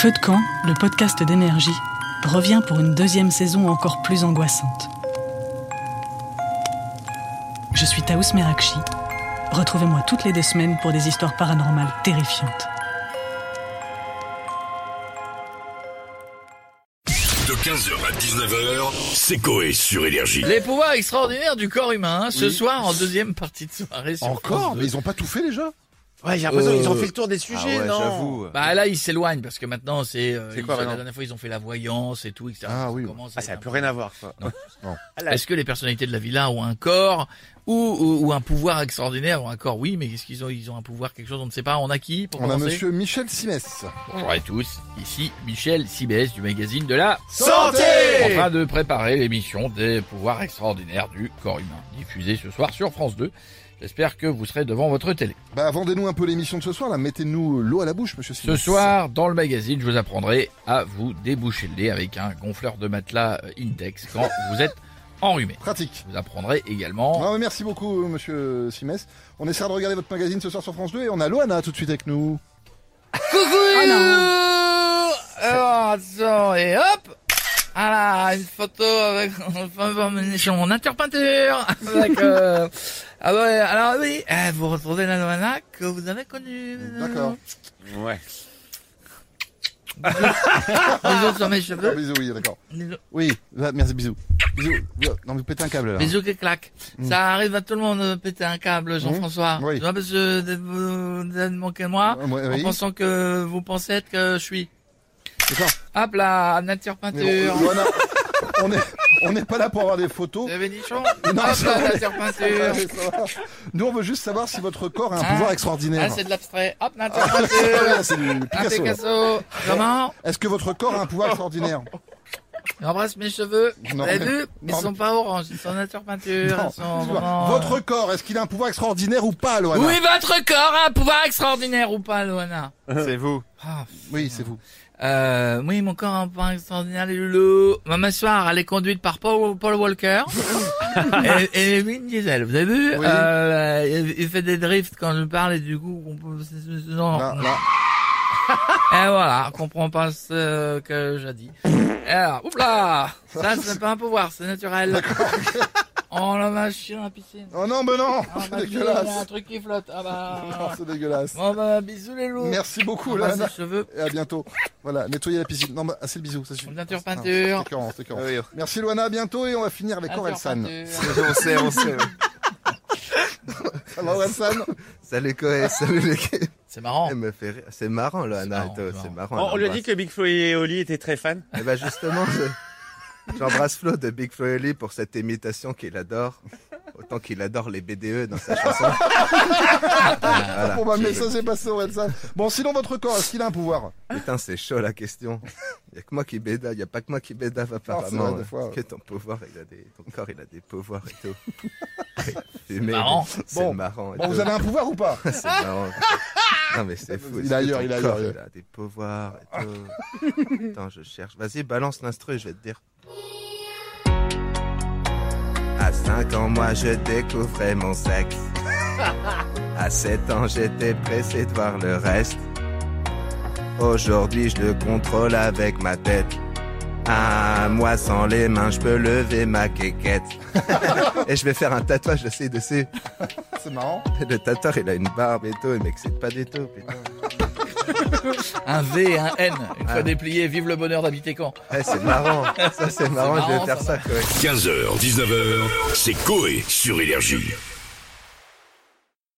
Feu de camp, le podcast d'énergie, revient pour une deuxième saison encore plus angoissante. Je suis Taous Merakchi. Retrouvez-moi toutes les 2 semaines pour des histoires paranormales terrifiantes. De 15h à 19h, c'est Coé sur Énergie. Les pouvoirs extraordinaires du corps humain, ce soir en deuxième partie de soirée sur Encore France 2. Mais ils ont pas tout fait déjà. Ouais, j'ai l'impression qu'ils ont fait le tour des sujets, non? J'avoue. Bah là, ils s'éloignent parce que maintenant C'est quoi, la maintenant dernière fois ils ont fait la voyance et tout, etc. Ah oui. Ça n'a plus rien à voir, quoi. Est-ce que les personnalités de la villa ont un corps ou un pouvoir extraordinaire ou un corps? Oui, mais qu'est-ce qu'ils ont? Ils ont un pouvoir, quelque chose, on ne sait pas. On a qui pour On a commencer? monsieur Michel Simès. Bonjour à tous, ici Michel Sibès du magazine de la Santé! en train de préparer l'émission des pouvoirs extraordinaires du corps humain, diffusée ce soir sur France 2. J'espère que vous serez devant votre télé. Bah vendez-nous un peu l'émission de ce soir là, mettez-nous l'eau à la bouche monsieur Simès. Ce soir, dans le magazine, je vous apprendrai à vous déboucher le nez avec un gonfleur de matelas Intex quand vous êtes enrhumé. Pratique. Je vous apprendrai également... Non, mais merci beaucoup monsieur Simès. On essaiera de regarder votre magazine ce soir sur France 2 et on a Loana tout de suite avec nous. Coucou Alors, attention, et hop voilà, une photo avec mon interpeinture avec ah ouais, alors oui, vous retrouvez la Loana que vous avez connue. D'accord. Ouais. Bisous sur mes cheveux. Bisous, oui, d'accord. Bisous. Oui, merci, bisous. Bisous. Non, mais vous pétez un câble là. Bisous qui claquent. Ça arrive à tout le monde de péter un câble, Jean-François. Oui. Tu vois, parce que vous avez manqué de moi, Oui. en pensant que vous pensez être que je suis. D'accord. Hop là, nature peinture. Mais bon, Loana, on n'est pas là pour avoir des photos. Vous avez nichon? Non, Hop ça là, va. nature peinture. Ça va. Nous on veut juste savoir si votre corps a un pouvoir extraordinaire. Ah, c'est de l'abstrait. Hop, nature Ah, peinture. c'est du Un Picasso. là. Picasso. Comment? Est-ce que votre corps a un pouvoir extraordinaire? J'embrasse mes cheveux. Non, Vous avez mais- vu? Ils non, sont pas orange, ils sont nature peinture. Non, Ils sont excuse-moi. vraiment... Votre corps, est-ce qu'il a un pouvoir extraordinaire ou pas, Loana? Oui, votre corps a un pouvoir extraordinaire ou pas, Loana? C'est vous. Ah, Oui, c'est vous. oui, mon corps a un pouvoir extraordinaire, les loulous. Ma soeur, elle est conduite par Paul Walker. et Vin Diesel, vous avez vu? Oui. Il fait des drifts quand je parle et du coup, non. Là. Et voilà, on comprend pas ce que j'ai dit. Et alors, oula! Ça, c'est pas un pouvoir, c'est naturel. Oh, la machine dans la piscine. Oh non, mais non, Ah, c'est ma fille, il y a un dégueulasse. truc qui flotte. Ah bah. Non, c'est dégueulasse. Bon bah, bisous les loups. Merci beaucoup, Embrasse Loana. les cheveux. Et à bientôt. Voilà, nettoyez la piscine. Non, bah, assez le bisou, ça suffit. Nature Ah, peinture. c'est écœurant, c'est écœurant. Oui. Merci Loana, à bientôt et on va finir avec Nature Orelsan. peinture. On sait. Ça va Orelsan? Salut Coé, salut les gars. C'est marrant. Elle me fait rire. C'est marrant, là, C'est Anna. marrant, C'est c'est marrant. On lui a dit que Big Flo et Oli étaient très fans. Et ben justement, j'embrasse Flo de Big Flo et Oli pour cette imitation qu'il adore. Autant qu'il adore les BDE dans sa chanson. Voilà. Bon bah, mais ça c'est passé Orelsan. Bon, sinon votre corps, est-ce qu'il a un pouvoir? Putain, c'est chaud la question. Il y a que moi qui bédave, il y a pas que moi qui bédave apparemment. vrai, des fois, Que ton pouvoir, ton corps, il a des pouvoirs et tout. Fumé, marrant. c'est Bon. marrant. et Bon, tout. vous avez un pouvoir ou pas? C'est marrant. Non mais c'est fou. Il Est-ce est que ailleurs, ton il est corps, ailleurs. Il a des pouvoirs et tout. Attends, je cherche. Vas-y, balance l'instru, je vais te dire. À 5 ans, moi, je découvrais mon sexe. À 7 ans, j'étais pressé de voir le reste. Aujourd'hui, je le contrôle avec ma tête. Ah, moi, sans les mains, je peux lever ma quéquette. Et je vais faire un tatouage aussi dessus. C'est marrant. Le tatoueur, il a une barbe et tout, mais que c'est pas du tout, putain. Un V et un N. Une fois déplié, vive le bonheur d'habiter Caen. Ouais, c'est marrant. Ça, c'est marrant, je marrant, vais faire ça. ça, quoi. 15h, 19h, c'est Coé sur Énergie.